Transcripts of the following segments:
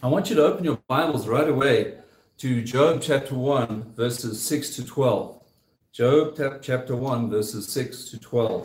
I want you to open your Bibles right away to Job chapter 1, verses 6 to 12. Job chapter 1, verses 6 to 12.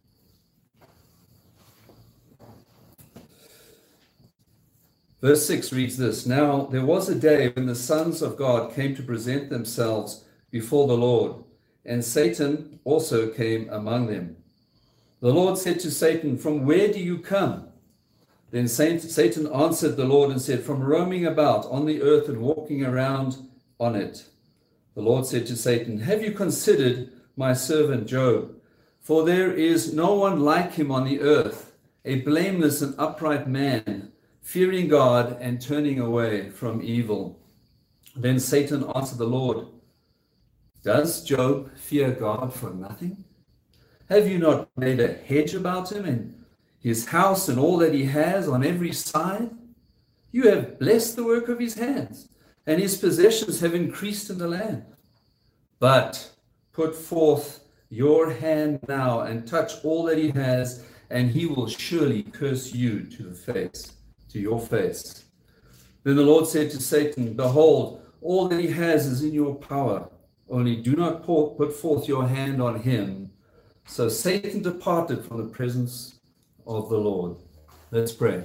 Verse 6 reads this: Now there was a day when the sons of God came to present themselves before the Lord, and Satan also came among them. The Lord said to Satan, "From where do you come?" Then Satan answered the Lord and said, "From roaming about on the earth and walking around on it." The Lord said to Satan, "Have you considered my servant Job? For there is no one like him on the earth, a blameless and upright man, fearing God and turning away from evil." Then Satan answered the Lord, "Does Job fear God for nothing? Have you not made a hedge about him and his house and all that he has on every side? You have blessed the work of his hands, and his possessions have increased in the land. But put forth your hand now and touch all that he has, and he will surely curse you to your face." Then the Lord said to Satan, "Behold, all that he has is in your power. Only do not put forth your hand on him." So Satan departed from the presence of the Lord. Let's pray.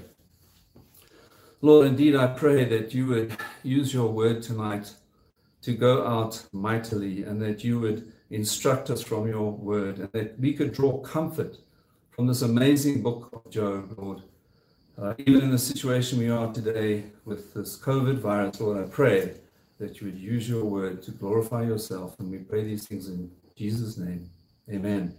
Lord, indeed, I pray that you would use your word tonight to go out mightily, and that you would instruct us from your word, and that we could draw comfort from this amazing book of Job, Lord. Even in the situation we are today with this COVID virus, Lord, I pray that you would use your word to glorify yourself, and we pray these things in Jesus' name. Amen.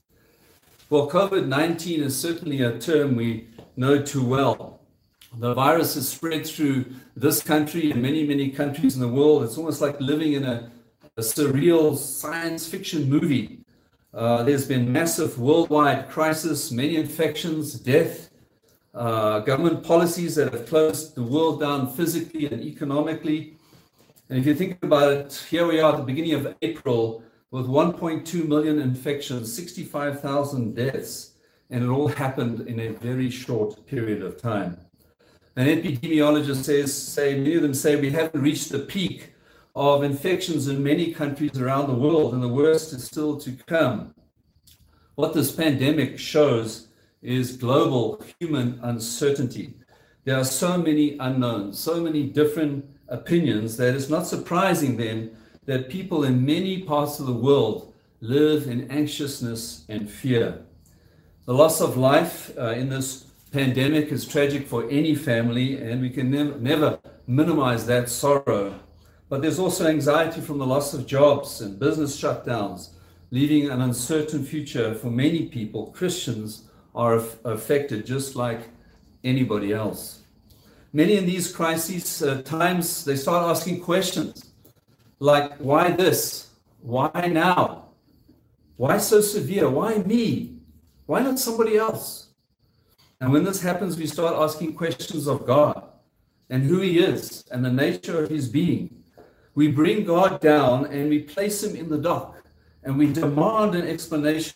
Well, COVID-19 is certainly a term we know too well. The virus has spread through this country and many, many countries in the world. It's almost like living in a surreal science fiction movie. There's been massive worldwide crisis, many infections, death, government policies that have closed the world down physically and economically. And if you think about it, here we are at the beginning of April with 1.2 million infections, 65,000 deaths, and it all happened in a very short period of time. And epidemiologists many of them say we haven't reached the peak of infections in many countries around the world, and the worst is still to come. What this pandemic shows is global human uncertainty. There are so many unknowns, so many different opinions, that it's not surprising then that people in many parts of the world live in anxiousness and fear. The loss of life in this pandemic is tragic for any family, and we can never minimize that sorrow. But there's also anxiety from the loss of jobs and business shutdowns, leaving an uncertain future for many people. Christians are affected just like anybody else. Many in these crises times, they start asking questions like, why this? Why now? Why so severe? Why me? Why not somebody else? And when this happens, we start asking questions of God and who he is and the nature of his being. We bring God down and we place him in the dock, and we demand an explanation.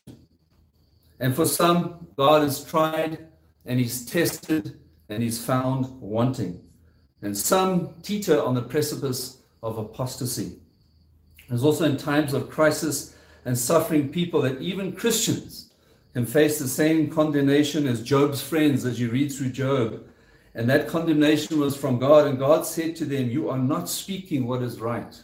And for some, God is tried and he's tested and he's found wanting. And some teeter on the precipice of apostasy. There's also in times of crisis and suffering people that even Christians can face the same condemnation as Job's friends as you read through Job. And that condemnation was from God, and God said to them, "You are not speaking what is right."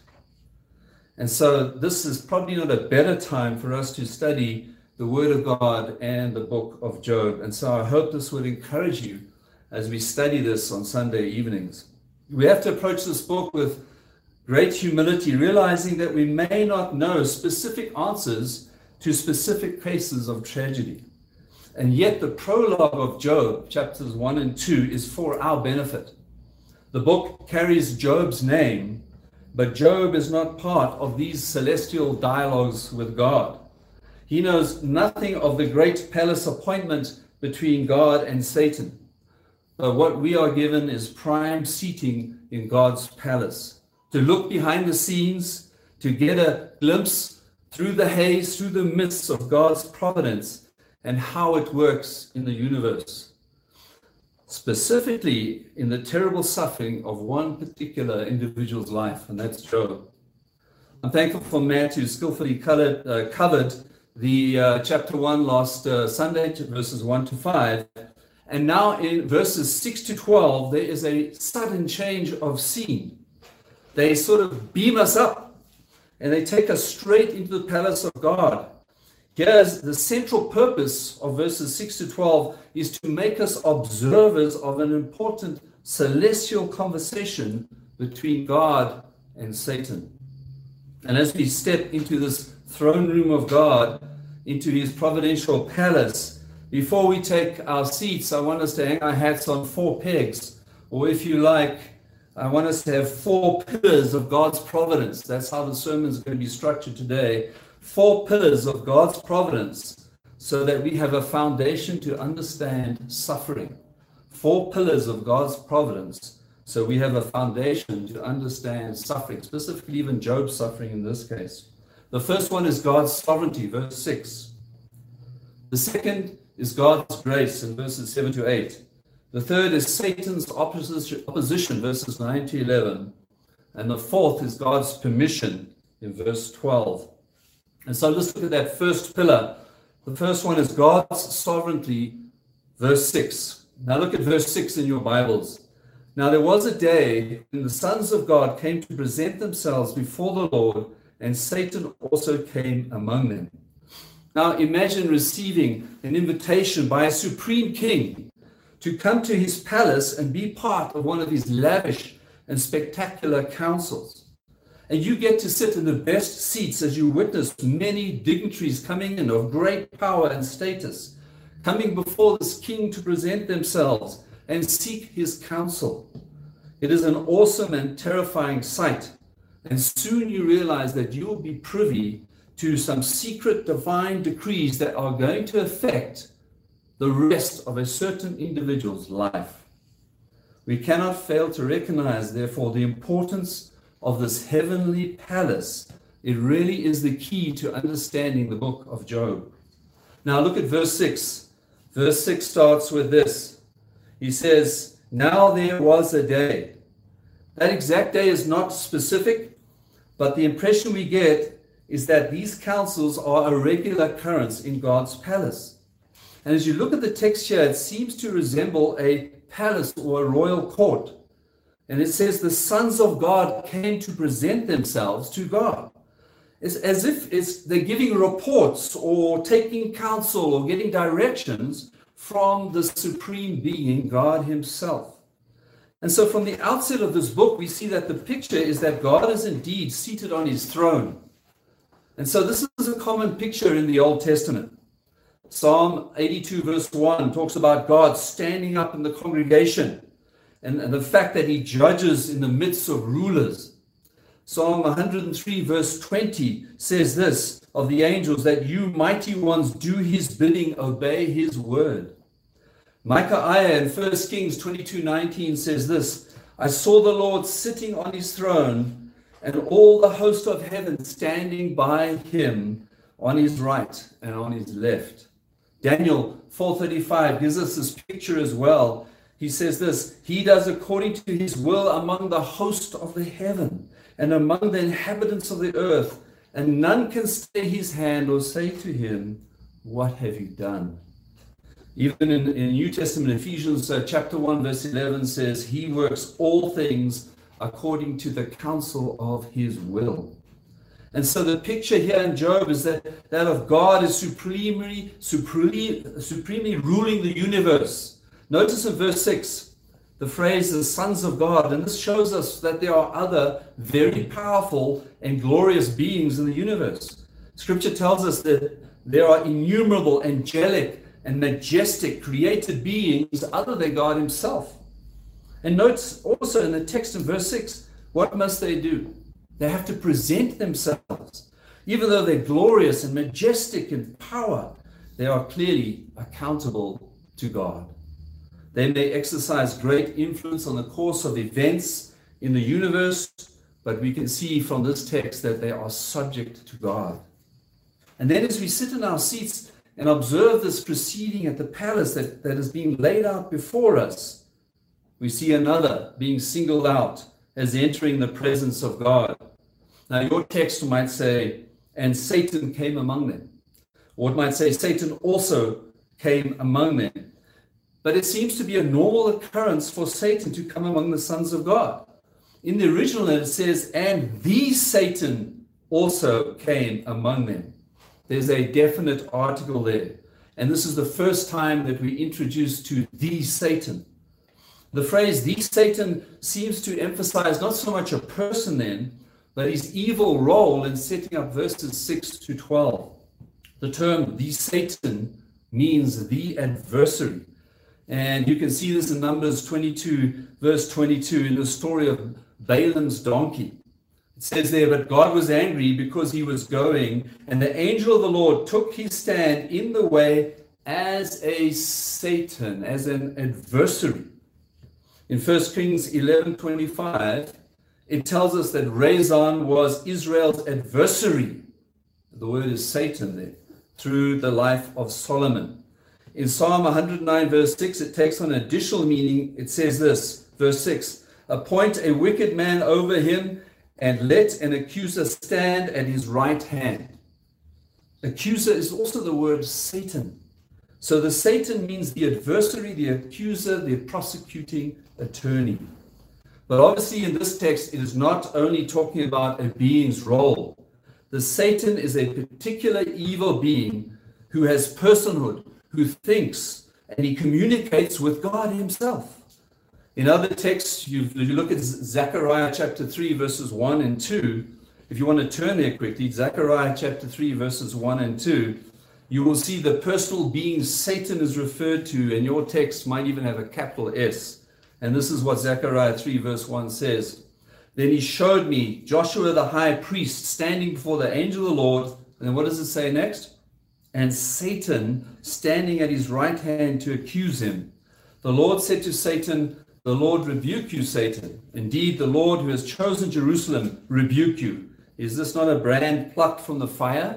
And so this is probably not a better time for us to study the Word of God and the book of Job. And so I hope this would encourage you as we study this on Sunday evenings. We have to approach this book with great humility, realizing that we may not know specific answers to specific cases of tragedy. And yet the prologue of Job, chapters 1 and 2, is for our benefit. The book carries Job's name, but Job is not part of these celestial dialogues with God. He knows nothing of the great palace appointment between God and Satan. But what we are given is prime seating in God's palace, to look behind the scenes, to get a glimpse through the haze, through the midst of God's providence and how it works in the universe. specifically in the terrible suffering of one particular individual's life, and that's Job. I'm thankful for Matt, who skillfully covered the chapter 1 last Sunday, verses 1 to 5. And now in verses 6 to 12, there is a sudden change of scene. They sort of beam us up, and they take us straight into the palace of God. Here's the central purpose of verses 6 to 12 is to make us observers of an important celestial conversation between God and Satan. And as we step into this throne room of God, into his providential palace, before we take our seats, I want us to hang our hats on 4 pegs, or if you like, I want us to have 4 pillars of God's providence. That's how the sermon is going to be structured today. 4 pillars of God's providence, so that we have a foundation to understand suffering. 4 pillars of God's providence, so we have a foundation to understand suffering, specifically even Job's suffering in this case. The first one is God's sovereignty, verse 6. The second is God's grace in verses 7 to 8. The third is Satan's opposition, verses 9 to 11. And the fourth is God's permission in verse 12. And so let's look at that first pillar. The first one is God's sovereignty, verse 6. Now look at verse 6 in your Bibles. Now there was a day when the sons of God came to present themselves before the Lord, and Satan also came among them. Now imagine receiving an invitation by a supreme king to come to his palace and be part of one of his lavish and spectacular councils. And you get to sit in the best seats as you witness many dignitaries coming in of great power and status, coming before this king to present themselves and seek his counsel. It is an awesome and terrifying sight. And soon you realize that you will be privy to some secret divine decrees that are going to affect the rest of a certain individual's life. We cannot fail to recognize, therefore, the importance of this heavenly palace. It really is the key to understanding the book of Job. Now look at verse 6. Verse 6 starts with this. He says, now there was a day. That exact day is not specific, but the impression we get is that these councils are a regular occurrence in God's palace. And as you look at the text here, it seems to resemble a palace or a royal court. And it says the sons of God came to present themselves to God. It's as if they're giving reports or taking counsel or getting directions from the supreme being, God himself. And so from the outset of this book, we see that the picture is that God is indeed seated on his throne. And so this is a common picture in the Old Testament. Psalm 82 verse 1 talks about God standing up in the congregation and the fact that he judges in the midst of rulers. Psalm 103 verse 20 says this of the angels, that you mighty ones do his bidding, obey his word. Micaiah in 1 Kings 22:19 says this, I saw the Lord sitting on his throne, and all the host of heaven standing by him on his right and on his left. Daniel 4:35 gives us this picture as well. He says this, he does according to his will among the host of the heaven and among the inhabitants of the earth, and none can stay his hand or say to him, what have you done? Even in New Testament, Ephesians chapter 1 verse 11 says, he works all things according to the counsel of his will. And so the picture here in Job is that of God is supremely ruling the universe. Notice in verse 6, the phrase the sons of God, and this shows us that there are other very powerful and glorious beings in the universe. Scripture tells us that there are innumerable angelic and majestic created beings other than God himself. And notice also in the text in verse 6, what must they do? They have to present themselves. Even though they're glorious and majestic in power, they are clearly accountable to God. They may exercise great influence on the course of events in the universe, but we can see from this text that they are subject to God. And then as we sit in our seats and observe this proceeding at the palace that is being laid out before us, We see another being singled out as entering the presence of God. Now, your text might say, and Satan came among them. Or it might say, Satan also came among them. But it seems to be a normal occurrence for Satan to come among the sons of God. In the original, it says, and the Satan also came among them. There's a definite article there. And this is the first time that we introduce to the Satan. The phrase the Satan seems to emphasize not so much a person then, but his evil role in setting up verses 6 to 12. The term the Satan means the adversary. And you can see this in Numbers 22, verse 22, in the story of Balaam's donkey. It says there, but God was angry because he was going, and the angel of the Lord took his stand in the way as a Satan, as an adversary. In 1 Kings 11:25, it tells us that Rezon was Israel's adversary. The word is Satan there, through the life of Solomon. In Psalm 109, verse 6, it takes on additional meaning. It says this, verse 6, appoint a wicked man over him, and let an accuser stand at his right hand. Accuser is also the word Satan. So the Satan means the adversary, the accuser, the prosecuting attorney. But obviously in this text, it is not only talking about a being's role. The Satan is a particular evil being who has personhood, who thinks, and he communicates with God himself. In other texts, you look at Zechariah chapter 3, verses 1 and 2. If you want to turn there quickly, Zechariah chapter 3, verses 1 and 2, you will see the personal being Satan is referred to, and your text might even have a capital S. And this is what Zechariah 3, verse 1 says. Then he showed me Joshua the high priest standing before the angel of the Lord. And then what does it say next? And Satan standing at his right hand to accuse him. The Lord said to Satan, the Lord rebuke you, Satan. Indeed, the Lord who has chosen Jerusalem rebuke you. Is this not a brand plucked from the fire?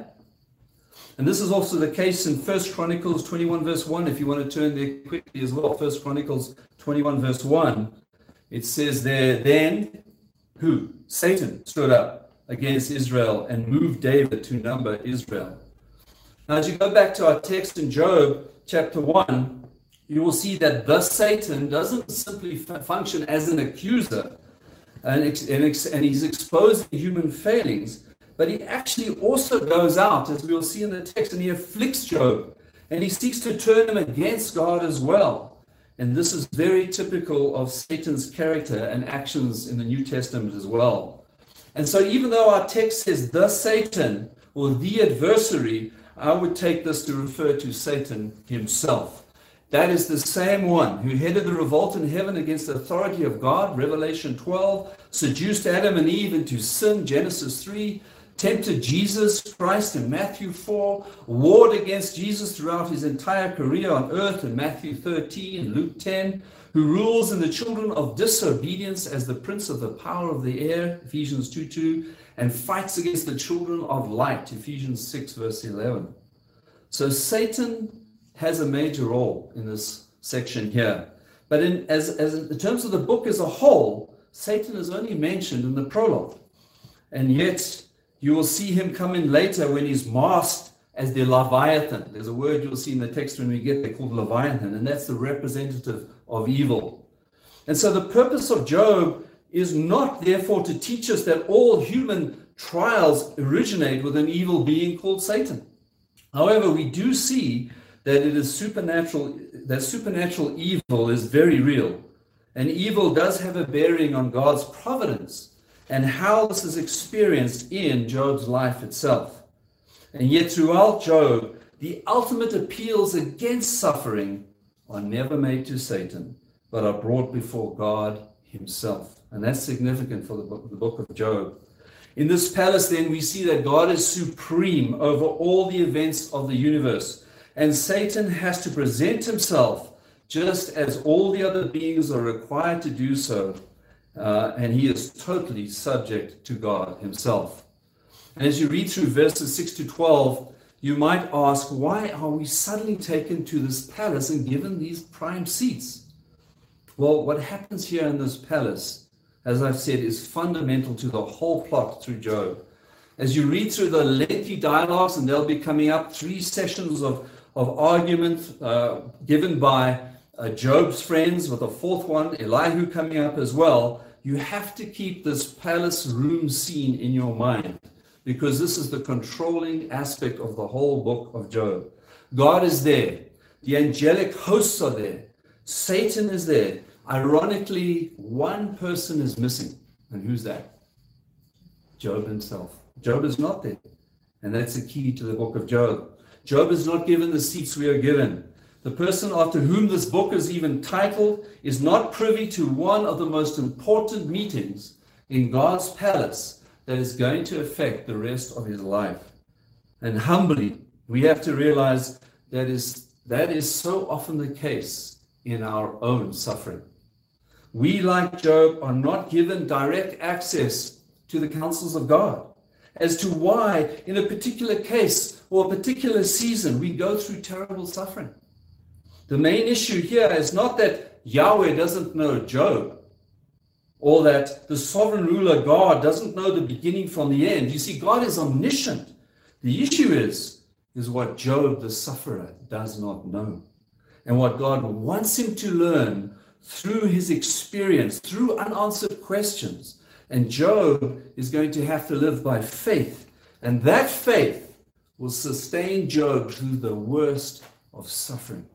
And this is also the case in 1 Chronicles 21, verse 1. If you want to turn there quickly as well, 1 Chronicles 21, verse 1. It says there, then who? Satan stood up against Israel and moved David to number Israel. Now, as you go back to our text in Job chapter 1, you will see that the Satan doesn't simply function as an accuser and he's exposing human failings, but he actually also goes out, as we will see in the text, and he afflicts Job, and he seeks to turn him against God as well. And this is very typical of Satan's character and actions in the New Testament as well. And so even though our text says the Satan or the adversary, I would take this to refer to Satan himself. That is the same one who headed the revolt in heaven against the authority of God, Revelation 12, seduced Adam and Eve into sin, Genesis 3, tempted Jesus Christ in Matthew 4, warred against Jesus throughout his entire career on earth in Matthew 13, Luke 10, who rules in the children of disobedience as the prince of the power of the air, Ephesians 2:2, and fights against the children of light, Ephesians 6, verse 11. So Satan has a major role in this section here. But in terms of the book as a whole, Satan is only mentioned in the prologue. And yet, you will see him come in later when he's masked as the Leviathan. There's a word you'll see in the text when we get there called Leviathan, and that's the representative of evil. And so the purpose of Job is not, therefore, to teach us that all human trials originate with an evil being called Satan. However, we do see that it is supernatural, that supernatural evil is very real. And evil does have a bearing on God's providence and how this is experienced in Job's life itself. And yet throughout Job, the ultimate appeals against suffering are never made to Satan, but are brought before God himself. And that's significant for the book of Job. In this palace, then, we see that God is supreme over all the events of the universe. And Satan has to present himself just as all the other beings are required to do so. And he is totally subject to God himself. And as you read through verses 6 to 12, you might ask, why are we suddenly taken to this palace and given these prime seats? Well, what happens here in this palace, as I've said, is fundamental to the whole plot through Job. As you read through the lengthy dialogues, and they'll be coming up 3 sessions of argument given by Job's friends, with a 4th one, Elihu, coming up as well, you have to keep this palace room scene in your mind, because this is the controlling aspect of the whole book of Job. God is there. The angelic hosts are there. Satan is there. Ironically, one person is missing. And who's that? Job himself. Job is not there. And that's the key to the book of Job. Job is not given the seats we are given. The person after whom this book is even titled is not privy to one of the most important meetings in God's palace that is going to affect the rest of his life. And humbly, we have to realize that is so often the case in our own suffering. We, like Job, are not given direct access to the counsels of God as to why, in a particular case or a particular season, we go through terrible suffering. The main issue here is not that Yahweh doesn't know Job, or that the sovereign ruler God doesn't know the beginning from the end. You see, God is omniscient. The issue is what Job, the sufferer, does not know. And what God wants him to learn through his experience, through unanswered questions. And Job is going to have to live by faith. And that faith will sustain Job through the worst of suffering.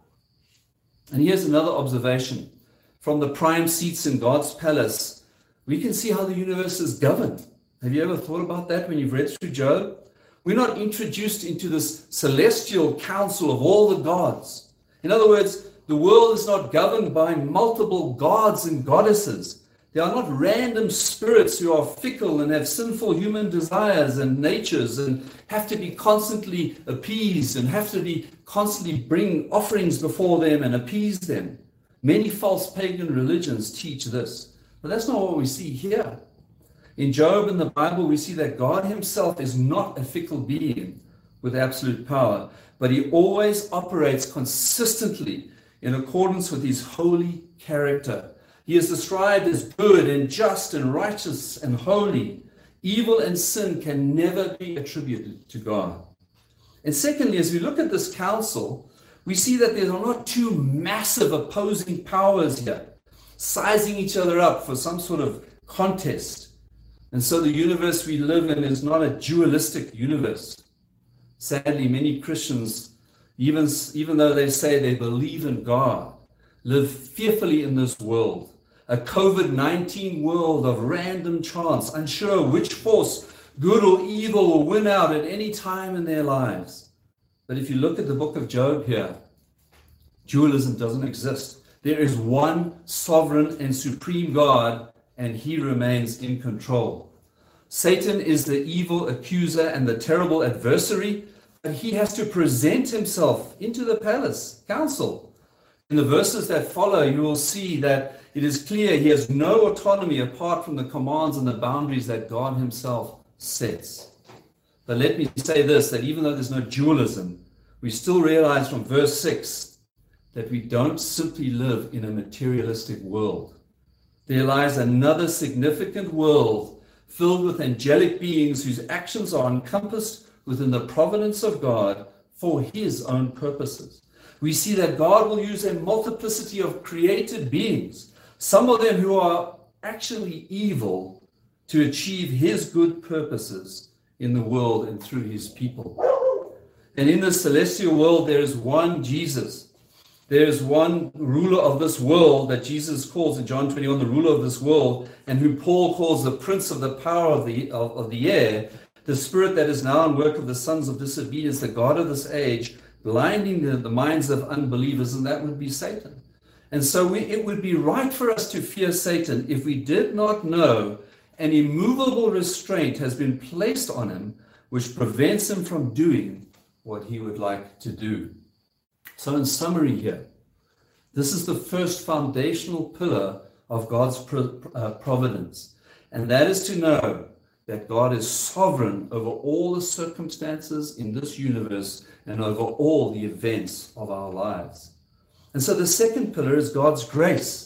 And here's another observation. From the prime seats in God's palace, we can see how the universe is governed. Have you ever thought about that when you've read through Job? We're not introduced into this celestial council of all the gods. In other words, the world is not governed by multiple gods and goddesses. They are not random spirits who are fickle and have sinful human desires and natures and have to be constantly appeased and have to be constantly bring offerings before them and appease them. Many false pagan religions teach this, but that's not what we see here. In Job in the Bible, we see that God himself is not a fickle being with absolute power, but he always operates consistently in accordance with his holy character. He is described as good and just and righteous and holy. Evil and sin can never be attributed to God. And secondly, as we look at this council, we see that there are not 2 massive opposing powers here, sizing each other up for some sort of contest. And so the universe we live in is not a dualistic universe. Sadly, many Christians, even though they say they believe in God, live fearfully in this world, a COVID-19 world of random chance, unsure which force, good or evil, will win out at any time in their lives. But if you look at the book of Job here, dualism doesn't exist. There is one sovereign and supreme God, and he remains in control. Satan is the evil accuser and the terrible adversary, but he has to present himself into the palace council. In the verses that follow, you will see that it is clear he has no autonomy apart from the commands and the boundaries that God himself sets. But let me say this, that even though there's no dualism, we still realize from verse 6 that we don't simply live in a materialistic world. There lies another significant world filled with angelic beings whose actions are encompassed within the providence of God for his own purposes. We see that God will use a multiplicity of created beings, some of them who are actually evil, to achieve his good purposes in the world and through his people. And in the celestial world, there is one Jesus. There is one ruler of this world that Jesus calls in John 21 the ruler of this world, and who Paul calls the prince of the power of the air, the spirit that is now in work of the sons of disobedience, the God of this age, blinding the minds of unbelievers, and that would be Satan. And so it would be right for us to fear Satan if we did not know an immovable restraint has been placed on him, which prevents him from doing what he would like to do. So in summary here, this is the first foundational pillar of God's providence, and that is to know that God is sovereign over all the circumstances in this universe and over all the events of our lives. And so the second pillar is God's grace.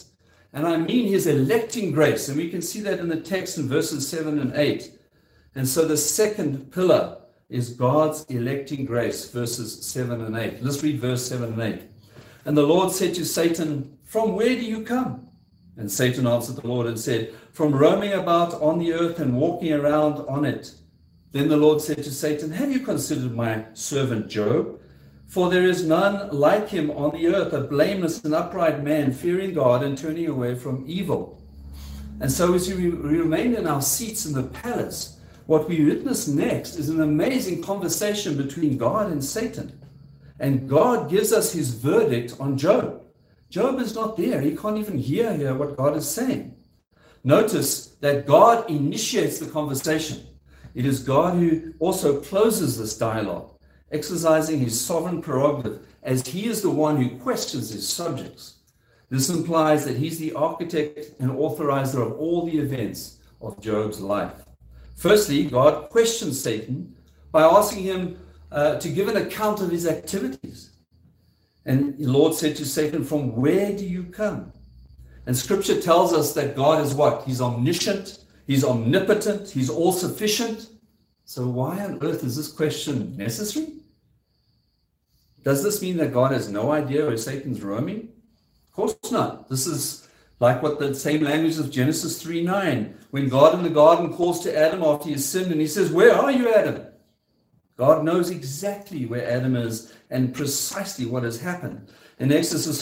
And I mean his electing grace. And we can see that in the text in verses 7 and 8. And so the second pillar is God's electing grace, verses 7 and 8. Let's read verse 7 and 8. And the Lord said to Satan, "From where do you come?" And Satan answered the Lord and said, "From roaming about on the earth and walking around on it." Then the Lord said to Satan, "Have you considered my servant Job? For there is none like him on the earth, a blameless and upright man, fearing God and turning away from evil." And so as we remain in our seats in the palace, what we witness next is an amazing conversation between God and Satan. And God gives us his verdict on Job. Job is not there. He can't even hear what God is saying. Notice that God initiates the conversation. It is God who also closes this dialogue, exercising his sovereign prerogative as he is the one who questions his subjects. This implies that he's the architect and authorizer of all the events of Job's life. Firstly, God questions Satan by asking him to give an account of his activities. And the Lord said to Satan, "From where do you come?" And scripture tells us that God is what? He's omniscient, he's omnipotent, he's all-sufficient. So why on earth is this question necessary? Does this mean that God has no idea where Satan's roaming? Of course not. This is like what the same language of Genesis 3:9, when God in the garden calls to Adam after he sinned, and he says, "Where are you, Adam?" God knows exactly where Adam is and precisely what has happened. In Exodus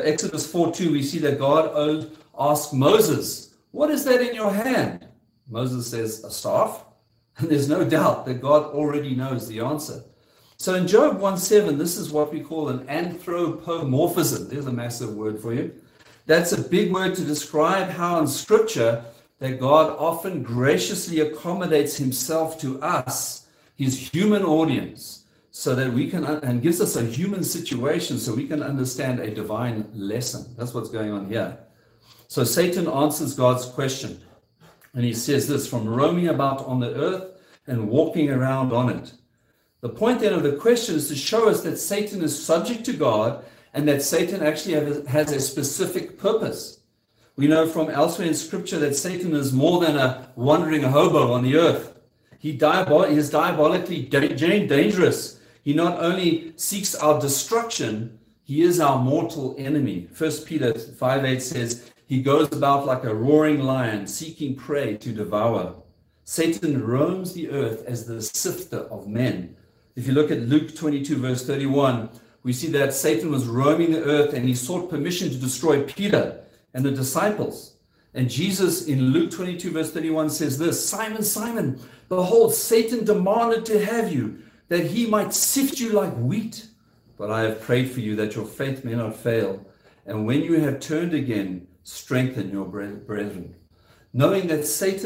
4:2, we see that God asked Moses, "What is that in your hand?" Moses says, "A staff." And there's no doubt that God already knows the answer. So in Job 1:7, this is what we call an anthropomorphism. There's a massive word for you. That's a big word to describe how in Scripture that God often graciously accommodates himself to us, his human audience, so that we can, and gives us a human situation so we can understand a divine lesson. That's what's going on here. So Satan answers God's question. And he says this, "From roaming about on the earth and walking around on it." The point then of the question is to show us that Satan is subject to God and that Satan actually has a specific purpose. We know from elsewhere in Scripture that Satan is more than a wandering hobo on the earth. He is diabolically dangerous. He not only seeks our destruction, he is our mortal enemy. 1 Peter 5:8 says, "He goes about like a roaring lion, seeking prey to devour." Satan roams the earth as the sifter of men. If you look at Luke 22, verse 31, we see that Satan was roaming the earth and he sought permission to destroy Peter and the disciples. And Jesus in Luke 22, verse 31 says this, "Simon, Simon, behold, Satan demanded to have you, that he might sift you like wheat. But I have prayed for you that your faith may not fail. And when you have turned again, strengthen your brethren." Knowing that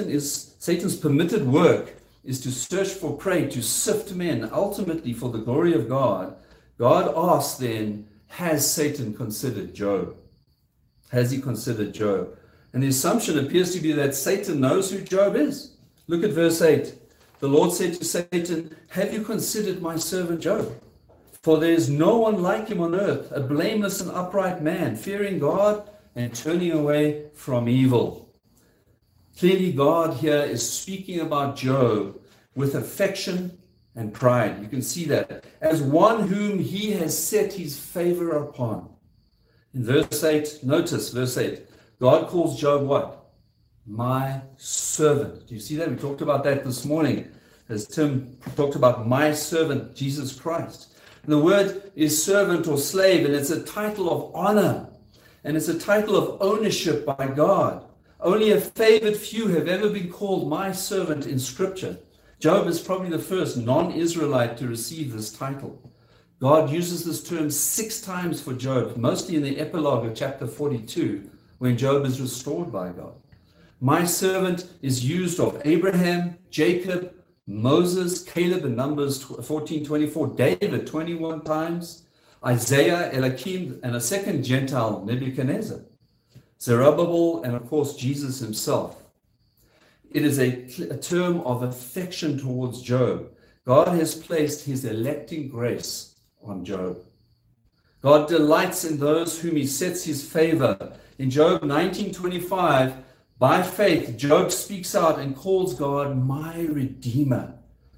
Satan's permitted work is to search for prey, to sift men, ultimately for the glory of God, God asks then, has Satan considered Job? Has he considered Job? And the assumption appears to be that Satan knows who Job is. Look at verse 8. The Lord said to Satan, "Have you considered my servant Job? For there is no one like him on earth, a blameless and upright man, fearing God and turning away from evil." Clearly, God here is speaking about Job with affection and pride. You can see that as one whom he has set his favor upon. In verse 8, notice verse 8, God calls Job what? My servant. Do you see that? We talked about that this morning as Tim talked about my servant, Jesus Christ. The word is servant or slave, and it's a title of honor, and it's a title of ownership by God. Only a favored few have ever been called my servant in Scripture. Job is probably the first non-Israelite to receive this title. God uses this term 6 times for Job, mostly in the epilogue of chapter 42, when Job is restored by God. My servant is used of Abraham, Jacob, Moses, Caleb in Numbers 14:24, David 21 times, Isaiah, Eliakim, and a second Gentile, Nebuchadnezzar, Zerubbabel, and of course Jesus himself. It is a term of affection towards Job. God has placed his electing grace on Job. God delights in those whom he sets his favor In Job 19:25, by faith, Job speaks out and calls God my Redeemer.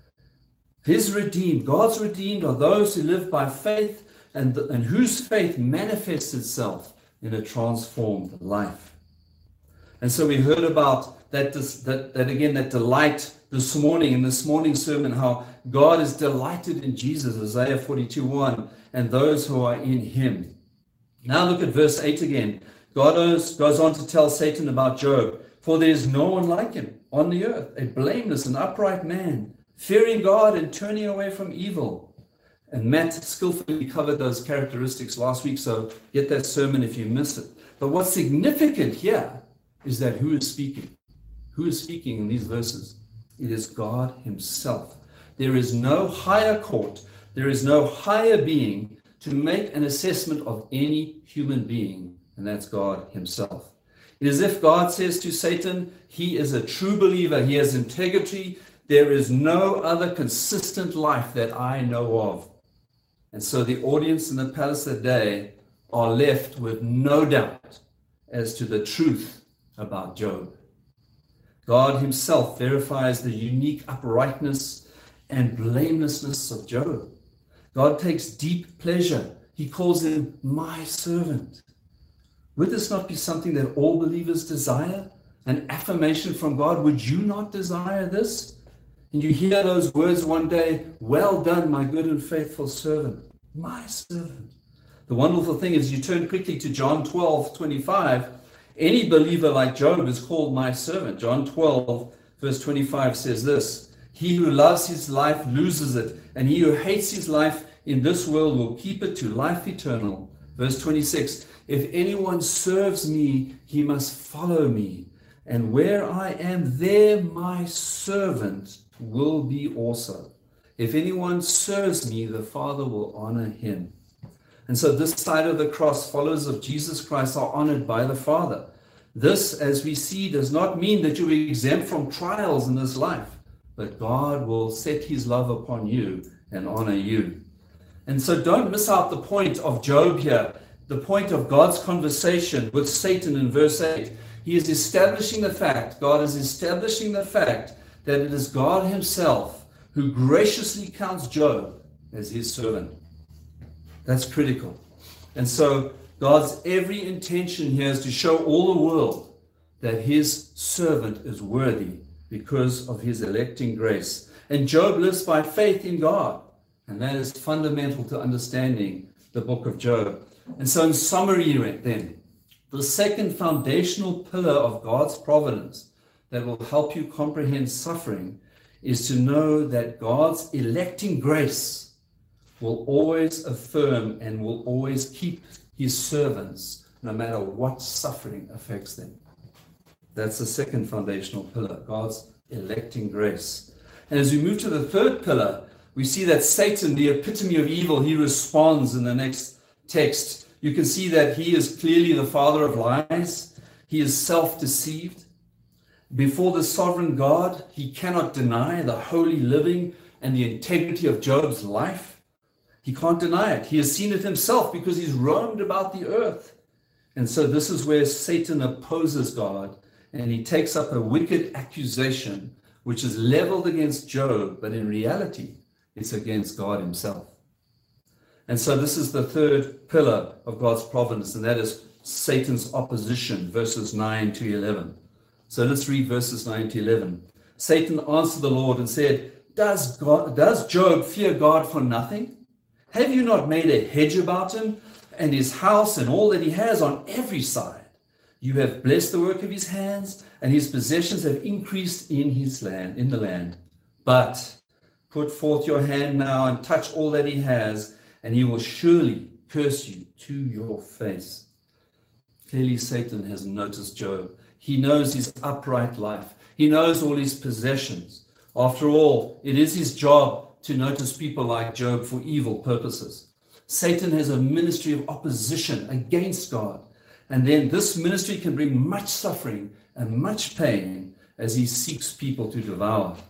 His redeemed, God's redeemed are those who live by faith and whose faith manifests itself in a transformed life. And so we heard about that delight this morning in this morning's sermon, how God is delighted in Jesus, Isaiah 42:1, and those who are in him. Now look at verse 8 again. God goes on to tell Satan about Job. For there is no one like him on the earth, a blameless and upright man, fearing God and turning away from evil. And Matt skillfully covered those characteristics last week, so get that sermon if you missed it. But what's significant here is that who is speaking? Who is speaking in these verses? It is God himself. There is no higher court, there is no higher being to make an assessment of any human being, and that's God himself. It is as if God says to Satan, he is a true believer, he has integrity, there is no other consistent life that I know of. And so the audience in the palace that day are left with no doubt as to the truth about Job. God himself verifies the unique uprightness and blamelessness of Job. God takes deep pleasure. He calls him my servant. Would this not be something that all believers desire? An affirmation from God? Would you not desire this? And you hear those words one day, well done, my good and faithful servant, my servant. The wonderful thing is you turn quickly to John 12:25. Any believer like Job is called my servant. John 12, verse 25 says this, he who loves his life loses it, and he who hates his life in this world will keep it to life eternal. Verse 26, if anyone serves me, he must follow me, and where I am, there my servant will be also. If anyone serves me, the Father will honor him. And so this side of the cross, followers of Jesus Christ are honored by the Father. This, as we see, does not mean that you are exempt from trials in this life, but God will set his love upon you and honor you. And so don't miss out the point of Job here, the point of God's conversation with Satan in verse 8. He is establishing the fact, God is establishing the fact that it is God himself who graciously counts Job as his servant. That's critical. And so God's every intention here is to show all the world that his servant is worthy because of his electing grace. And Job lives by faith in God. And that is fundamental to understanding the book of Job. And so in summary then, the second foundational pillar of God's providence that will help you comprehend suffering is to know that God's electing grace will always affirm and will always keep his servants no matter what suffering affects them. That's the second foundational pillar, God's electing grace. And as we move to the third pillar, we see that Satan, the epitome of evil, he responds in the next text. You can see that he is clearly the father of lies. He is self-deceived. Before the sovereign God, he cannot deny the holy living and the integrity of Job's life. He can't deny it. He has seen it himself because he's roamed about the earth. And so this is where Satan opposes God, and he takes up a wicked accusation which is leveled against Job, but in reality, it's against God himself. And so this is the third pillar of God's providence, and that is Satan's opposition, verses 9 to 11. So let's read verses 9 to 11. Satan answered the Lord and said, Does Job fear God for nothing? Have you not made a hedge about him and his house and all that he has on every side? You have blessed the work of his hands, and his possessions have increased in the land. But put forth your hand now and touch all that he has, and he will surely curse you to your face. Clearly, Satan has noticed Job. He knows his upright life. He knows all his possessions. After all, it is his job to notice people like Job for evil purposes. Satan has a ministry of opposition against God. And then this ministry can bring much suffering and much pain as he seeks people to devour.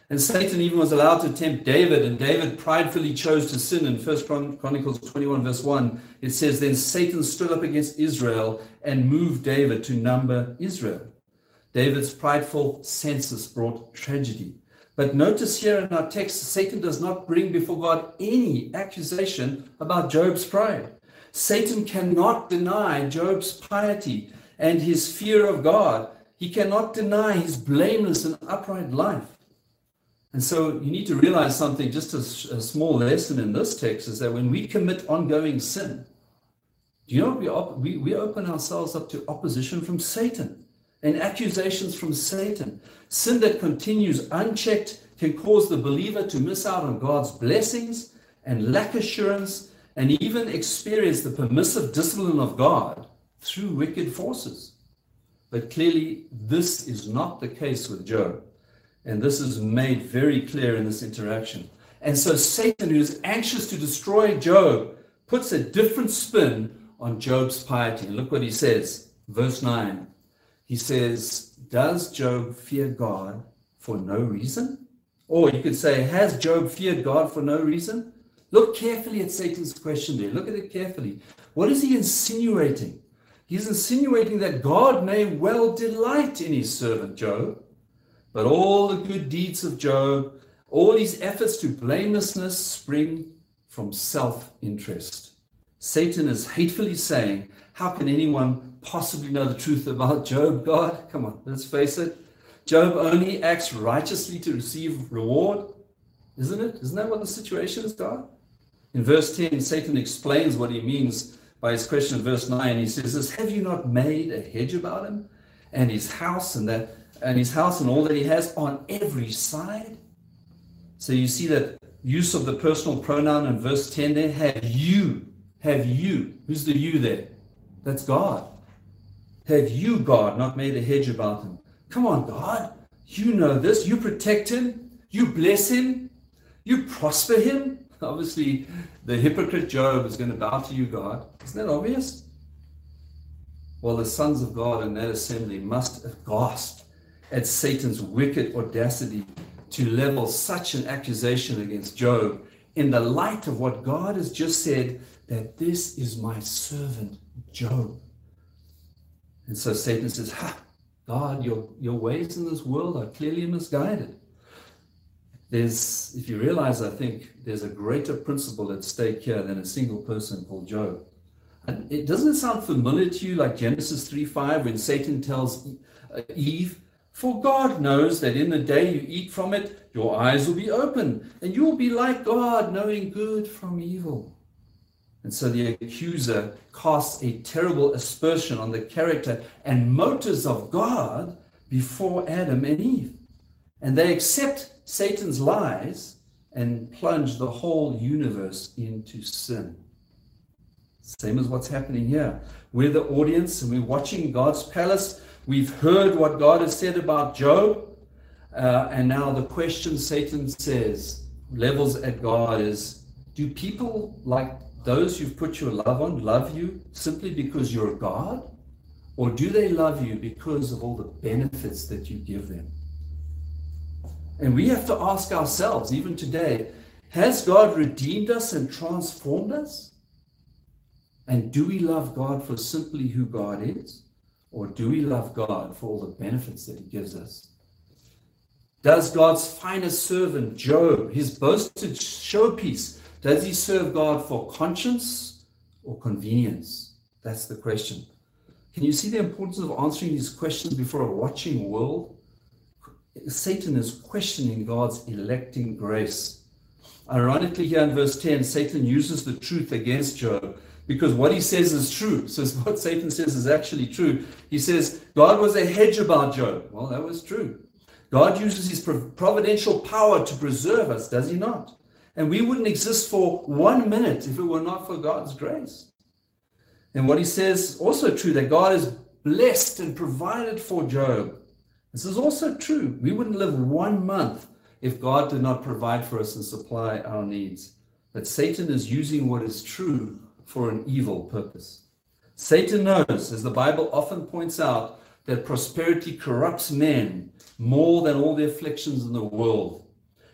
And Satan even was allowed to tempt David, and David pridefully chose to sin. In 1 Chronicles 21 verse 1, it says, then Satan stood up against Israel and moved David to number Israel. David's prideful census brought tragedy. But notice here in our text, Satan does not bring before God any accusation about Job's pride. Satan cannot deny Job's piety and his fear of God. He cannot deny his blameless and upright life. And so you need to realize something, just a small lesson in this text, is that when we commit ongoing sin, do you know what we open ourselves up to opposition from Satan and accusations from Satan. Sin that continues unchecked can cause the believer to miss out on God's blessings and lack assurance, and even experience the permissive discipline of God through wicked forces. But clearly, this is not the case with Job. And this is made very clear in this interaction. And so Satan, who is anxious to destroy Job, puts a different spin on Job's piety. Look what he says, verse 9. He says, does Job fear God for no reason? Or you could say, has Job feared God for no reason? Look carefully at Satan's question there. Look at it carefully. What is he insinuating? He's insinuating that God may well delight in his servant Job, but all the good deeds of Job, all his efforts to blamelessness spring from self-interest. Satan is hatefully saying, how can anyone possibly know the truth about Job, God? Come on, let's face it. Job only acts righteously to receive reward, isn't it? Isn't that what the situation is, God? In verse 10, Satan explains what he means by his question in verse 9. He says, have you not made a hedge about him and his house and all that he has on every side? So you see that use of the personal pronoun in verse 10 there. Have you. Who's the you there? That's God. Have you, God, not made a hedge about him? Come on, God. You know this. You protect him. You bless him. You prosper him. Obviously, the hypocrite Job is going to bow to you, God. Isn't that obvious? Well, the sons of God in that assembly must have gasped at Satan's wicked audacity to level such an accusation against Job in the light of what God has just said, that this is my servant Job. And so Satan says, God, your ways in this world are clearly misguided. If you realize, I think there's a greater principle at stake here than a single person called Job. And it doesn't sound familiar to you, like Genesis 3:5, when Satan tells Eve, for God knows that in the day you eat from it, your eyes will be open, and you will be like God, knowing good from evil. And so the accuser casts a terrible aspersion on the character and motives of God before Adam and Eve. And they accept Satan's lies and plunge the whole universe into sin. Same as what's happening here. We're the audience and we're watching God's palace. We've heard what God has said about Job. And now the question Satan says, levels at God, is, do people like those you've put your love on love you simply because you're God? Or do they love you because of all the benefits that you give them? And we have to ask ourselves, even today, has God redeemed us and transformed us? And do we love God for simply who God is? Or do we love God for all the benefits that he gives us? Does God's finest servant, Job, his boasted showpiece, does he serve God for conscience or convenience? That's the question. Can you see the importance of answering these questions before a watching world? Satan is questioning God's electing grace. Ironically, here in verse 10, Satan uses the truth against Job because what he says is true. So what Satan says is actually true. He says, God was a hedge about Job. Well, that was true. God uses his providential power to preserve us, does he not? And we wouldn't exist for 1 minute if it were not for God's grace. And what he says, also true, that God is blessed and provided for Job. This is also true. We wouldn't live 1 month if God did not provide for us and supply our needs. But Satan is using what is true for an evil purpose. Satan knows, as the Bible often points out, that prosperity corrupts men more than all the afflictions in the world.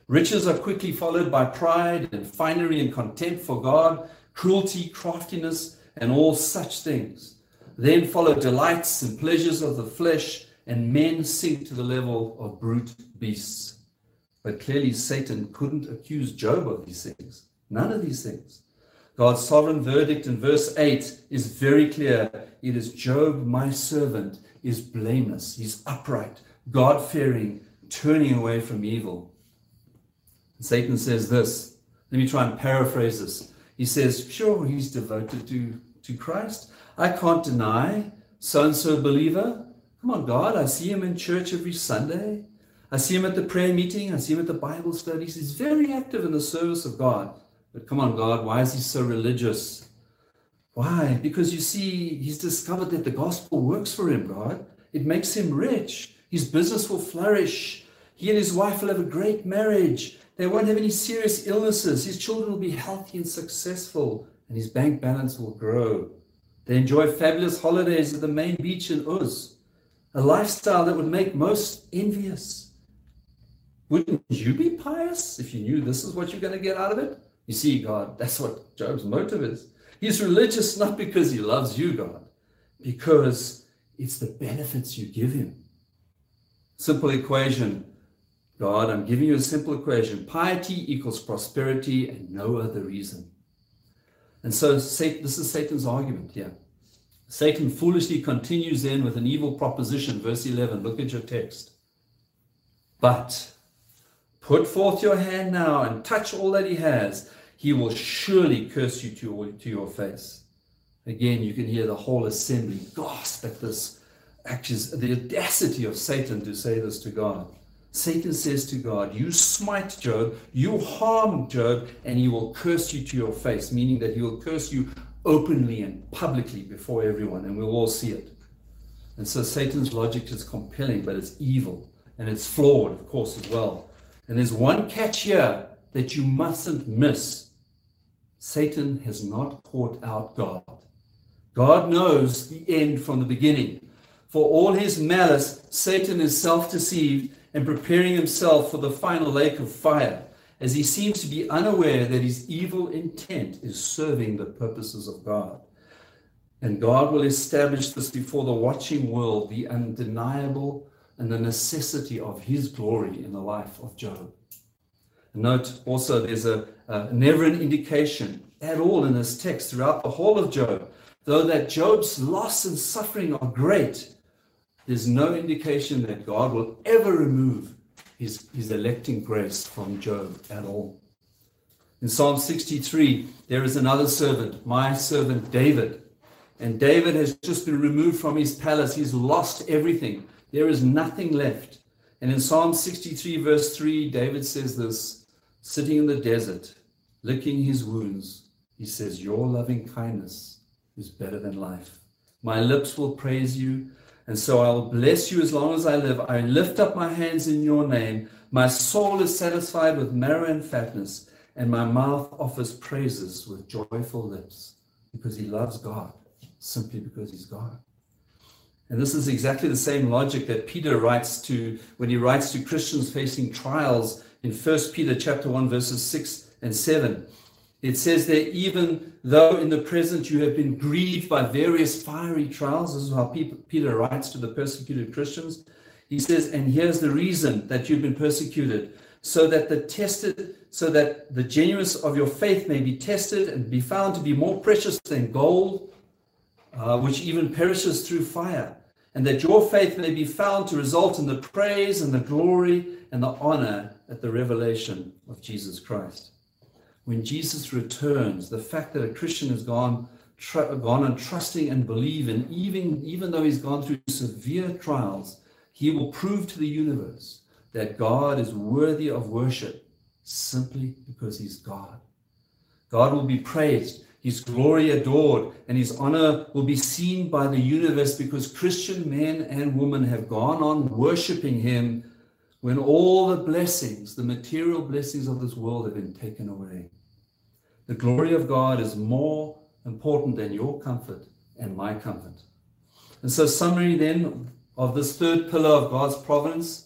Riches are quickly followed by pride and finery and contempt for God, cruelty, craftiness, and all such things. Then follow delights and pleasures of the flesh, and men sink to the level of brute beasts. But clearly Satan couldn't accuse Job of these things. None of these things. God's sovereign verdict in verse 8 is very clear. It is Job, my servant, is blameless. He's upright, God-fearing, turning away from evil. Satan says this. Let me try and paraphrase this. He says, sure, he's devoted to Christ. I can't deny so-and-so believer. Come on, God, I see him in church every Sunday. I see him at the prayer meeting. I see him at the Bible studies. He's very active in the service of God. But come on, God, why is he so religious? Why? Because you see, he's discovered that the gospel works for him, God. It makes him rich. His business will flourish. He and his wife will have a great marriage. They won't have any serious illnesses. His children will be healthy and successful, and his bank balance will grow. They enjoy fabulous holidays at the main beach in Uz, a lifestyle that would make most envious. Wouldn't you be pious if you knew this is what you're going to get out of it? You see, God, that's what Job's motive is. He's religious not because he loves you, God, because it's the benefits you give him. Simple equation. God, I'm giving you a simple equation. Piety equals prosperity and no other reason. And so this is Satan's argument here. Satan foolishly continues then with an evil proposition. Verse 11, look at your text. But put forth your hand now and touch all that he has. He will surely curse you to your face. Again, you can hear the whole assembly gasp at this. Actually, the audacity of Satan to say this to God. Satan says to God, you smite Job, you harm Job, and he will curse you to your face, meaning that he will curse you openly and publicly before everyone, and we'll all see it. And so Satan's logic is compelling, but it's evil, and it's flawed, of course, as well. And there's one catch here that you mustn't miss. Satan has not caught out God. God knows the end from the beginning. For all his malice, Satan is self-deceived and preparing himself for the final lake of fire, as he seems to be unaware that his evil intent is serving the purposes of God. And God will establish this before the watching world, the undeniable and the necessity of his glory in the life of Job. Note also there's never an indication at all in this text throughout the whole of Job, though that Job's loss and suffering are great, there's no indication that God will ever remove his electing grace from Job at all. In Psalm 63, there is another servant, my servant David. And David has just been removed from his palace. He's lost everything. There is nothing left. And in Psalm 63, verse 3, David says this, sitting in the desert, licking his wounds, he says, your loving kindness is better than life. My lips will praise you, and so I will bless you as long as I live. I lift up my hands in your name. My soul is satisfied with marrow and fatness, and my mouth offers praises with joyful lips, because he loves God, simply because he's God. And this is exactly the same logic that Peter writes to when he writes to Christians facing trials in 1 Peter chapter 1, verses 6 and 7. It says there, even though in the present you have been grieved by various fiery trials, this is how Peter writes to the persecuted Christians. He says, and here's the reason that you've been persecuted, so that the genuineness of your faith may be tested and be found to be more precious than gold, which even perishes through fire, and that your faith may be found to result in the praise and the glory and the honor at the revelation of Jesus Christ. When Jesus returns, the fact that a Christian has gone on trusting and believing, even though he's gone through severe trials, he will prove to the universe that God is worthy of worship simply because he's God. God will be praised, his glory adored, and his honor will be seen by the universe because Christian men and women have gone on worshiping him when all the blessings, the material blessings of this world have been taken away. The glory of God is more important than your comfort and my comfort. And so summary then of this third pillar of God's providence,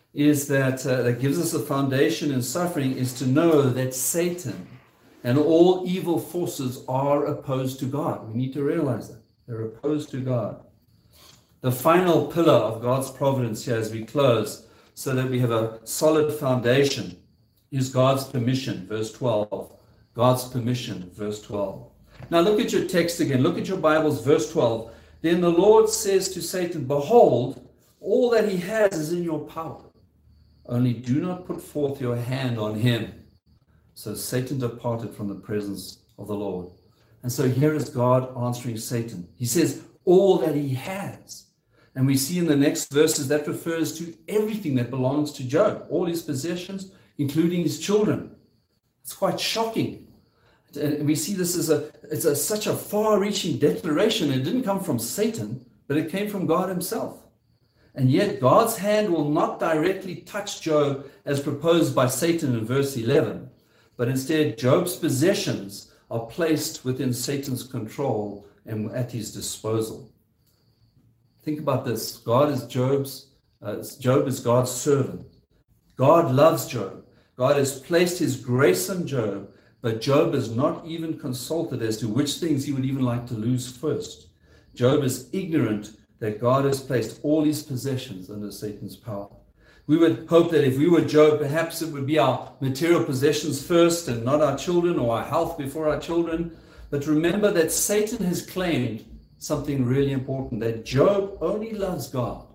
is that gives us a foundation in suffering is to know that Satan and all evil forces are opposed to God. We need to realize that. They're opposed to God. The final pillar of God's providence here as we close, so that we have a solid foundation, is God's permission, verse 12. God's permission, verse 12. Now look at your text again. Look at your Bibles, verse 12. Then the Lord says to Satan, behold, all that he has is in your power. Only do not put forth your hand on him. So Satan departed from the presence of the Lord. And so here is God answering Satan. He says, all that he has. And we see in the next verses that refers to everything that belongs to Job, all his possessions, including his children. It's quite shocking. And we see this as such a far-reaching declaration. It didn't come from Satan, but it came from God himself. And yet God's hand will not directly touch Job as proposed by Satan in verse 11, but instead Job's possessions are placed within Satan's control and at his disposal. Think about this. Job is God's servant. God loves Job. God has placed his grace on Job, but Job is not even consulted as to which things he would even like to lose first. Job is ignorant that God has placed all his possessions under Satan's power. We would hope that if we were Job, perhaps it would be our material possessions first and not our children, or our health before our children. But remember that Satan has claimed something really important, that Job only loves God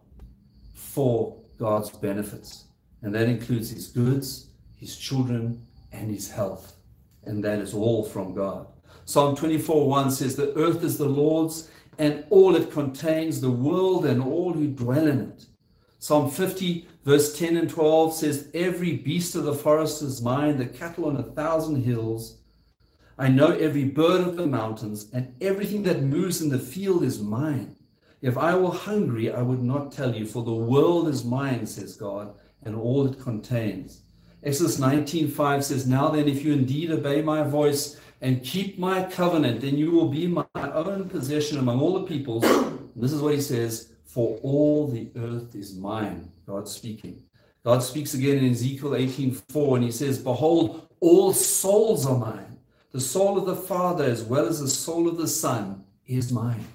for God's benefits. And that includes his goods, his children, and his health. And that is all from God. Psalm 24:1 says, the earth is the Lord's and all it contains, the world and all who dwell in it. Psalm 50 verse 10 and 12 says, every beast of the forest is mine, the cattle on 1,000 hills. I know every bird of the mountains, and everything that moves in the field is mine. If I were hungry, I would not tell you, for the world is mine, says God, and all it contains. Exodus 19:5 says, now then, if you indeed obey my voice and keep my covenant, then you will be my own possession among all the peoples. This is what he says, for all the earth is mine. God speaking. God speaks again in Ezekiel 18:4, and he says, behold, all souls are mine. The soul of the Father as well as the soul of the Son is mine.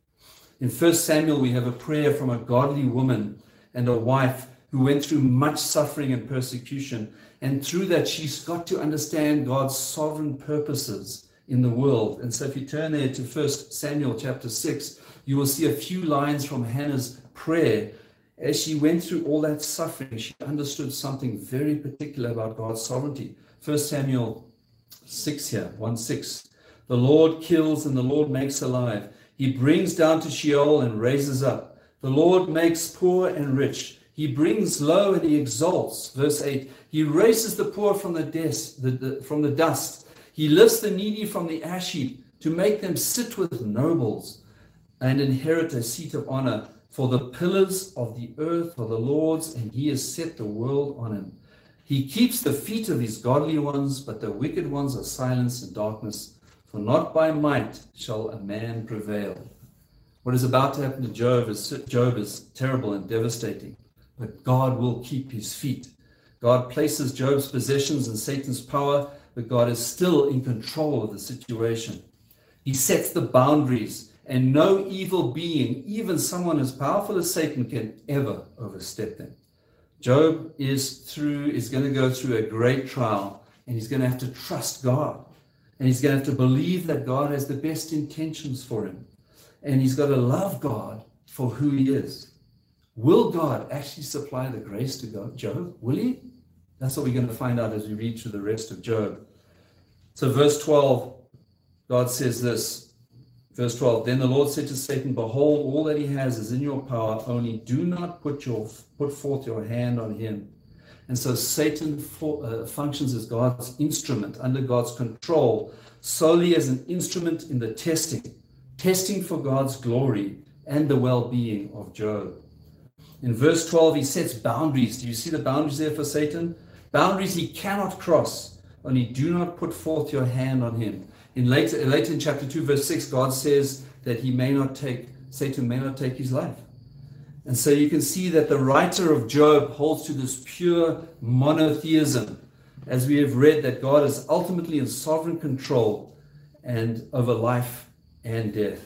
In 1 Samuel, we have a prayer from a godly woman and a wife who went through much suffering and persecution. And through that, she's got to understand God's sovereign purposes in the world. And so if you turn there to 1 Samuel chapter 6, you will see a few lines from Hannah's prayer. As she went through all that suffering, she understood something very particular about God's sovereignty. 1 Samuel 6 here, 1:6. The Lord kills and the Lord makes alive. He brings down to Sheol and raises up. The Lord makes poor and rich. He brings low and he exalts. Verse 8. He raises the poor from from the dust. He lifts the needy from the ash heap to make them sit with nobles and inherit a seat of honor. For the pillars of the earth are the Lord's, and he has set the world on him. He keeps the feet of his godly ones, but the wicked ones are silenced in darkness. For not by might shall a man prevail. What is about to happen to Job is terrible and devastating, but God will keep his feet. God places Job's possessions in Satan's power, but God is still in control of the situation. He sets the boundaries, and no evil being, even someone as powerful as Satan, can ever overstep them. Job is going to go through a great trial, and he's going to have to trust God, and he's going to have to believe that God has the best intentions for him, and he's got to love God for who he is. Will God actually supply the grace to Job? Will he? That's what we're going to find out as we read through the rest of Job. So verse 12, God says this. Verse 12, then the Lord said to Satan, behold, all that he has is in your power, only do not put forth your hand on him. And so Satan functions as God's instrument, under God's control, solely as an instrument in the testing for God's glory and the well-being of Job. In verse 12, he sets boundaries. Do you see the boundaries there for Satan? Boundaries he cannot cross, only do not put forth your hand on him. Later in chapter 2, verse 6, God says that Satan may not take his life. And so you can see that the writer of Job holds to this pure monotheism, as we have read that God is ultimately in sovereign control and over life and death.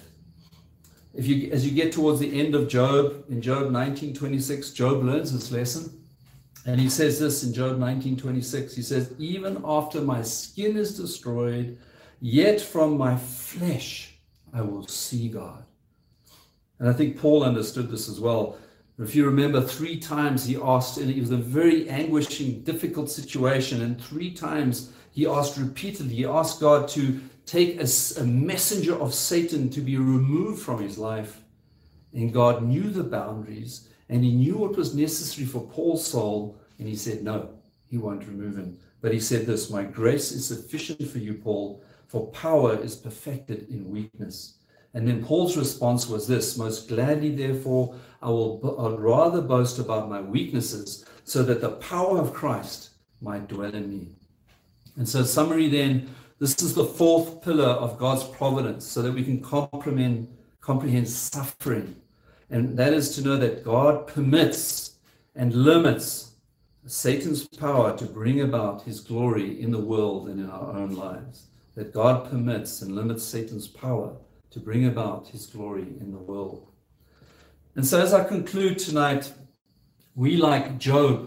As you get towards the end of Job, in Job 19:26, Job learns this lesson. And he says this in Job 19:26. He says, even after my skin is destroyed, yet from my flesh I will see God. And I think Paul understood this as well. If you remember, 3 times he asked, and it was a very anguishing, difficult situation, and 3 times he asked repeatedly, he asked God to take a messenger of Satan to be removed from his life. And God knew the boundaries, and he knew what was necessary for Paul's soul, and he said, no, he won't remove him. But he said this, my grace is sufficient for you, Paul, for power is perfected in weakness. And then Paul's response was this, most gladly, therefore, I'd rather boast about my weaknesses, so that the power of Christ might dwell in me. And so summary then, this is the 4th pillar of God's providence, so that we can comprehend suffering. And that is to know that God permits and limits Satan's power to bring about his glory in the world and in our own lives. That God permits and limits Satan's power to bring about his glory in the world. And so as I conclude tonight, we like Job,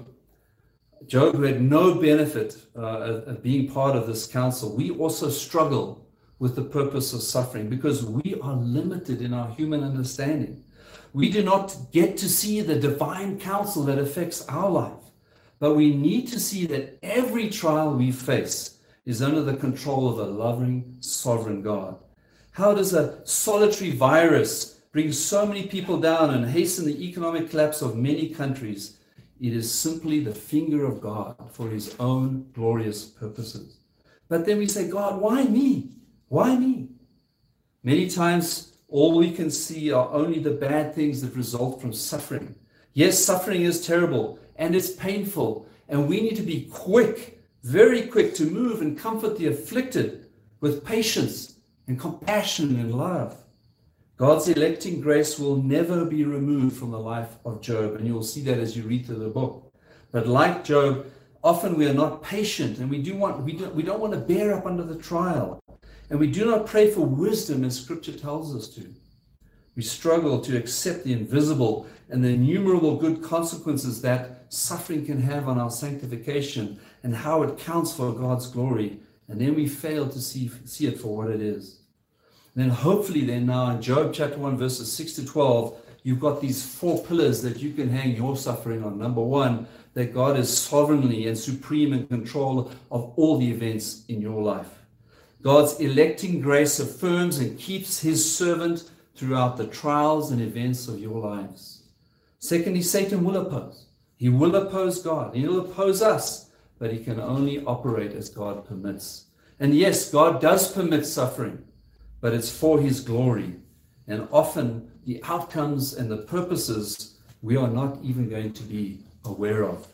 who had no benefit of being part of this council, we also struggle with the purpose of suffering because we are limited in our human understanding. We do not get to see the divine counsel that affects our life, but we need to see that every trial we face is under the control of a loving, sovereign God. How does a solitary virus bring so many people down and hasten the economic collapse of many countries? It is simply the finger of God for his own glorious purposes. But then we say, God, why me? Why me? Many times, all we can see are only the bad things that result from suffering. Yes, suffering is terrible and it's painful, and we need to be quick, very quick, to move and comfort the afflicted with patience and compassion and love. God's electing grace will never be removed from the life of Job, and you'll see that as you read through the book. But like Job, often we are not patient, and we don't want to bear up under the trial, and we do not pray for wisdom as Scripture tells us to. We struggle to accept the invisible and the innumerable good consequences that suffering can have on our sanctification and how it counts for God's glory, and then we fail to see it for what it is. Then hopefully now in Job chapter 1 verses 6 to 12, you've got these 4 pillars that you can hang your suffering on. Number 1, that God is sovereignly and supreme in control of all the events in your life. God's electing grace affirms and keeps his servant throughout the trials and events of your lives. Secondly, Satan will oppose. He will oppose God. He will oppose us, but he can only operate as God permits. And yes, God does permit suffering, but it's for his glory. And often the outcomes and the purposes we are not even going to be aware of.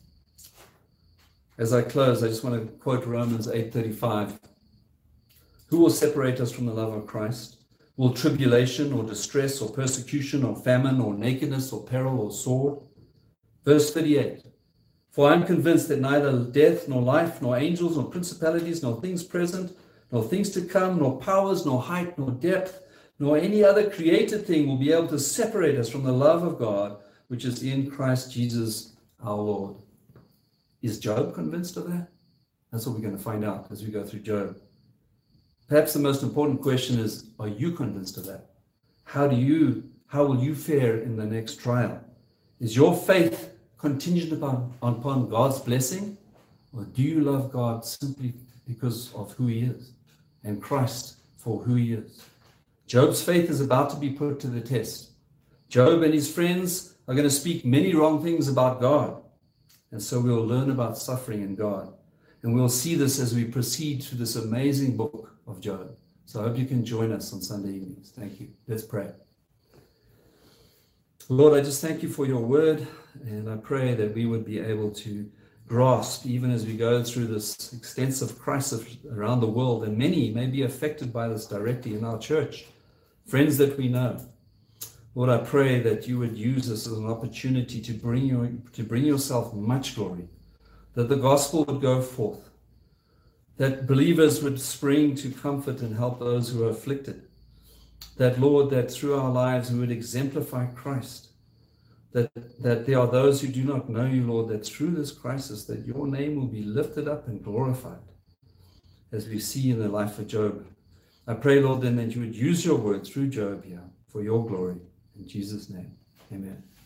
As I close, I just want to quote Romans 8:35. Who will separate us from the love of Christ? Will tribulation or distress or persecution or famine or nakedness or peril or sword? Verse 38. For I am convinced that neither death nor life, nor angels, nor principalities, nor things present, nor things to come, nor powers, nor height, nor depth, nor any other created thing will be able to separate us from the love of God, which is in Christ Jesus our Lord. Is Job convinced of that? That's what we're going to find out as we go through Job. Perhaps the most important question is, are you convinced of that? How will you fare in the next trial? Is your faith contingent upon God's blessing? Or do you love God simply because of who he is and Christ for who he is? Job's faith is about to be put to the test. Job and his friends are going to speak many wrong things about God. And so we'll learn about suffering in God. And we'll see this as we proceed through this amazing book of Job. So I hope you can join us on Sunday evenings. Thank you. Let's pray. Lord, I just thank you for your word, and I pray that we would be able to grasp, even as we go through this extensive crisis around the world, and many may be affected by this directly in our church, friends that we know. Lord, I pray that you would use this as an opportunity to bring yourself much glory, that the gospel would go forth, that believers would spring to comfort and help those who are afflicted, that, Lord, that through our lives we would exemplify Christ, that there are those who do not know you, Lord, that through this crisis that your name will be lifted up and glorified, as we see in the life of Job. I pray, Lord, then that you would use your word through Job here for your glory. In Jesus' name, amen.